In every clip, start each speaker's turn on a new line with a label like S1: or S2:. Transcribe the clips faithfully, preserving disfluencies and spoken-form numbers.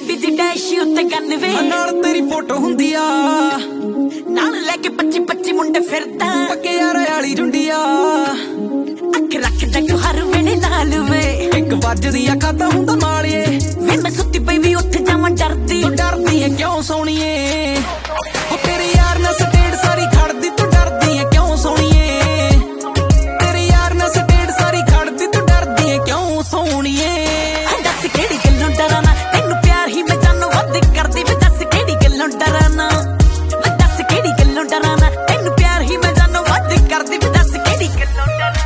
S1: ਗੱਡੀ ਦੀ ਡੈਸ਼ ਉੱਤੇ ਗੰਨ ਵੇ
S2: ਨਾਲ ਤੇਰੀ ਫੋਟੋ ਹੁੰਦੀ ਆ
S1: ਨਾਲ ਲੈ ਕੇ ਪੱਚੀ ਪੱਚੀ ਮੁੰਡੇ ਫਿਰਦਾ
S2: ਪੱਕੇ ਯਾਰ ਵਾਲੀ ਝੁੰਡੀਆ
S1: ਅੱਖ ਰੱਖਦਾ ਤੂੰ ਹਰ ਵੇਲੇ ਨਾਲ ਵੇ
S2: ਇੱਕ ਵੱਜਦੀ ਆ ਖਾਦਾ ਹੁੰਦਾ ਨਾਲੀਏ
S1: ਵੇ ਮੈਂ ਸੁੱਤੀ ਪਈ ਵੀ ਉੱਠ ਜਾਵਾਂ ਡਰਦੀ
S2: ਤੂੰ ਡਰਦੀ ਏ ਕਿਉਂ ਸੋਹਣੀਏ ਉਹ ਤੇਰੇ ਯਾਰ ਨਾਲ ਸਟੇਟ ਸਾਰੀ ਖੜਦੀ ਤੂੰ ਡਰਦੀ ਏ ਕਿਉਂ ਸੋਹਣੀਏ ਤੇਰੇ ਯਾਰ ਨਾਲ ਸਟੇਟ ਸਾਰੀ ਖੜਦੀ ਤੂੰ ਡਰਦੀ ਏ ਕਿਉਂ ਸੋਹਣੀਏ
S1: ਦੱਸ ਕਿਹੜੀ ਗੱਲੋਂ ਡਰਾਨਾ ਤੈਨੂੰ ਪਿਆਰ ਹੀ ਮੈਂ ਜਾਨੋਂ ਵੱਧ ਕਰਦੀ ਵੇ ਦੱਸ ਕਿਹੜੀ ਗੱਲੋਂ ਡਰਾਨਾ ਵੇ ਦੱਸ ਕਿਹੜੀ ਗੱਲੋਂ ਡਰਾਨਾ ਤੈਨੂੰ ਪਿਆਰ ਹੀ ਮੈਂ ਜਾਨੋਂ ਵੱਧ ਕਰਦੀ ਵੇ ਦੱਸ ਕਿਹੜੀ ਗੱਲੋਂ ਡਰਾਨਾ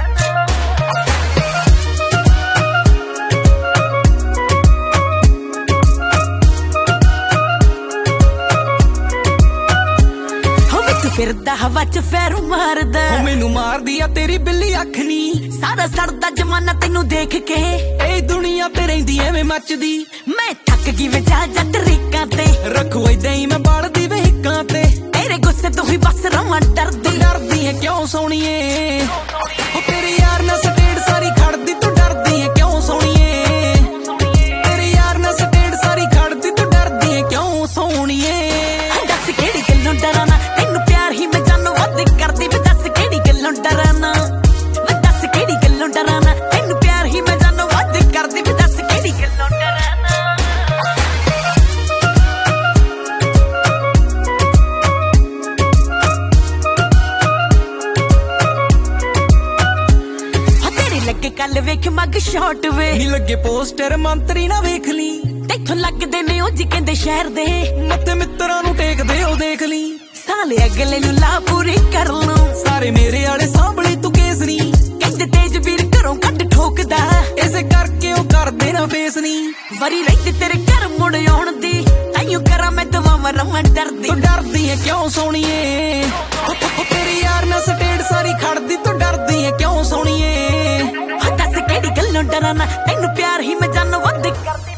S1: ਫਿਰਦਾ ਹਵਾ ਚ ਫੇਰ ਮਾਰਦਾ
S2: ਉਹ ਮੈਨੂੰ ਮਾਰਦੀ ਆ ਤੇਰੀ ਬਿੱਲੀ ਅੱਖ ਨੀ
S1: ਸਾਰਾ ਸੜਦਾ ਜਮਾਨਾ ਤੈਨੂੰ ਦੇਖ ਕੇ
S2: ਇਹ ਦੁਨੀਆ ਤੇ ਰਹਿੰਦੀ ਐਵੇਂ ਮੱਚਦੀ
S1: ਮੈਂ ਥੱਕ ਗਈ ਵੇ ਜਾ ਜਾ ਤਰੀਕਾਂ ਤੇ
S2: ਰੱਖੂ ਏਦਾਂ ਹੀ ਮੈਂ ਬਾਲਦੀ ਵੇ ਹਿੱਕਾਂ ਤੇ
S1: ਤੇਰੇ ਗੁੱਸੇ ਤੋਂ ਹੀ ਬਸ ਰਵਾਂ ਡਰਦੀ
S2: ਡਰਦੀ ਏ ਕਿਉਂ ਸੋਹਣੀਏ ਉਹ ਤੇਰੇ ਯਾਰ ਨਾਲ ਸਟੇਟ ਸਾਰੀ ਖੜਦੀ ਤੂੰ ਡਰਦੀ ਏ ਕਿਉਂ ਸੋਹਣੀਏ ਤੇਰੇ ਯਾਰ ਨਾਲ ਸਟੇਟ ਸਾਰੀ ਖੜਦੀ ਤੂੰ ਡਰਦੀ ਏ ਕਿਉਂ ਸੋਹਣੀਏ
S1: ਦੱਸ ਕਿਹੜੀ ਗੱਲੋਂ ਡਰਾਨਾ ਤੈਨੂੰ ਪਿਆਰ ਹੀ ਮੈਂ ਜਾਨੋਂ ਵੱਧ ਕਰਦੀ ਵੇ ਦੱਸ ਕਿਹੜੀ ਗੱਲੋਂ ਡਰਾਨਾ ਵੇ ਦੱਸ ਕਿਹੜੀ ਗੱਲੋਂ ਡਰਾਨਾ ਤੈਨੂੰ ਪਿਆਰ ਹੀ ਮੈਂ ਜਾਨੋਂ ਵੱਧ ਕਰਦੀ ਵੇ ਦੱਸ ਕਿਹੜੀ ਗੱਲੋਂ ਡਰਾਨਾ ਤੇਰੇ ਲੱਗੇ ਕੱਲ ਵੇਖ ਮੱਗ ਸ਼ਾਟ ਵੇ
S2: ਨਹੀਂ ਲੱਗੇ ਪੋਸਟਰ ਮੰਤਰੀ ਨਾ ਵੇਖ ਲਈ
S1: ਤੈਥੋਂ ਲੱਗਦੇ ਨੇ ਉਹ ਜੀ ਕਹਿੰਦੇ ਸ਼ਹਿਰ ਦੇ
S2: ਮੱਤੇ ਮਿੱਤਰਾਂ ਨੂੰ ਟੇਕਦੇ ਉਹ ਦੇਖ ਲਈ
S1: ਸਾਲੇ ਅਗਲੇ ਨੂੰ ਲਾ ਪੂਰੀ ਕਰ ਲੂੰ
S2: ਸਾਰੇ ਮੇਰੇ ਵਾਲੇ ਸਾਂਭਲੇ ਤੂੰ ਕੇਸ ਨੀ
S1: ਕਹਿੰਦੇ ਤੇਜ ਵੀਰ ਘਰੋਂ ਕੱਢ ਠੋਕਦਾ
S2: ਇਸੇ ਕਰਕੇ ਉਹ ਕਰਦੇ ਨਾ ਫੇਸ ਨੀ
S1: ਵਰੀ ਰਹਿੰਦੀ ਤੇਰੇ ਘਰ ਮੁੜ ਆਉਣ ਦੀ ਤਾਈਓ ਕਰਾਂ ਮੈਂ ਦਵਾਵਾਂ ਰਵਾਂ ਡਰਦੀ
S2: ਤੂੰ ਡਰਦੀ ਏ ਕਿਉਂ ਸੋਹਣੀਏ ਉਹ ਤੇਰੇ ਯਾਰ ਨਾਲ ਸਟੇਟ ਸਾਰੀ ਖੜਦੀ ਤੂੰ ਡਰਦੀ ਏ ਕਿਉਂ ਸੋਹਣੀਏ
S1: ਦੱਸ ਕਿਹੜੀ ਗੱਲੋਂ ਡਰਾਨਾ ਤੈਨੂੰ ਪਿਆਰ ਹੀ ਮੈਂ ਜਾਨੋਂ ਵੱਧ ਕਰਦੀ